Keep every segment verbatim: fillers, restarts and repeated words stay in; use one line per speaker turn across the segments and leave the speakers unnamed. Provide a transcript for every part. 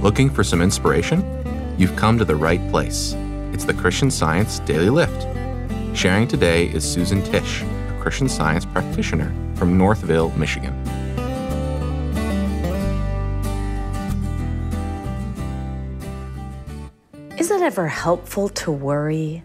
Looking for some inspiration? You've come to the right place. It's the Christian Science Daily Lift. Sharing today is Susan Tisch, a Christian Science practitioner from Northville, Michigan.
Is it ever helpful to worry?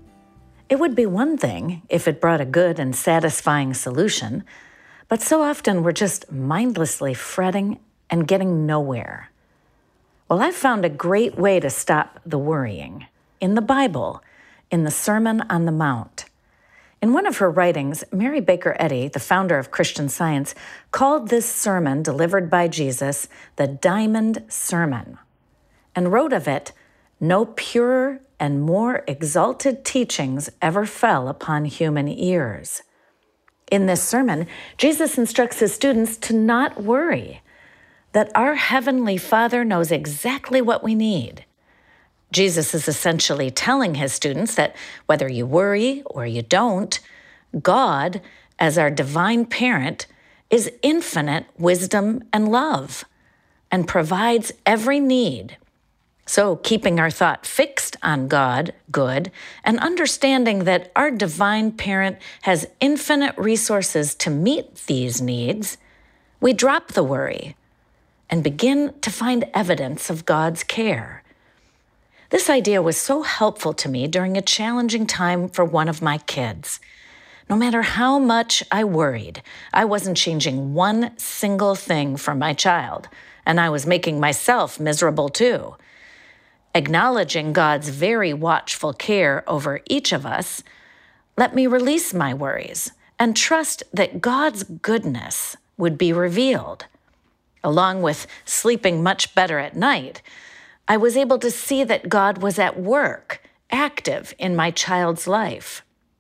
It would be one thing if it brought a good and satisfying solution, but so often we're just mindlessly fretting and getting nowhere. Well, I've found a great way to stop the worrying in the Bible, in the Sermon on the Mount. In one of her writings, Mary Baker Eddy, the founder of Christian Science, called this sermon delivered by Jesus the Diamond Sermon, and wrote of it, "No purer and more exalted teachings ever fell upon human ears." In this sermon, Jesus instructs his students to not worry, that our Heavenly Father knows exactly what we need. Jesus is essentially telling his students that whether you worry or you don't, God, as our divine parent, is infinite wisdom and love and provides every need. So keeping our thought fixed on God, good, and understanding that our divine parent has infinite resources to meet these needs, we drop the worry and begin to find evidence of God's care. This idea was so helpful to me during a challenging time for one of my kids. No matter how much I worried, I wasn't changing one single thing for my child, and I was making myself miserable too. Acknowledging God's very watchful care over each of us let me release my worries and trust that God's goodness would be revealed. Along with sleeping much better at night, I was able to see that God was at work, active in my child's life.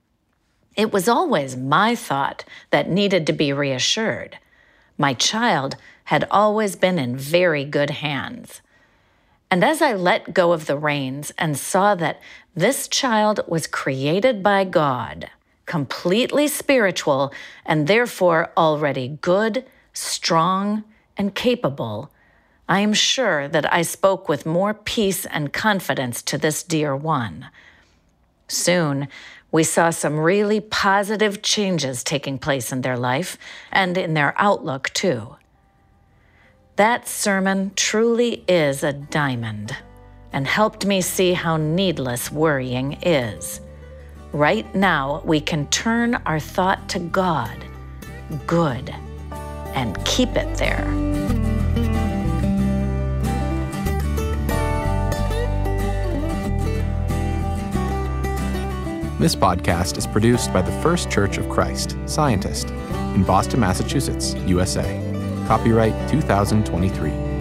It was always my thought that needed to be reassured. My child had always been in very good hands. And as I let go of the reins and saw that this child was created by God, completely spiritual, and therefore already good, strong, and capable, I am sure that I spoke with more peace and confidence to this dear one. Soon, we saw some really positive changes taking place in their life and in their outlook, too. That sermon truly is a diamond and helped me see how needless worrying is. Right now, we can turn our thought to God, good, and keep it there.
This podcast is produced by the First Church of Christ, Scientist, in Boston, Massachusetts, U S A. Copyright two thousand twenty-three.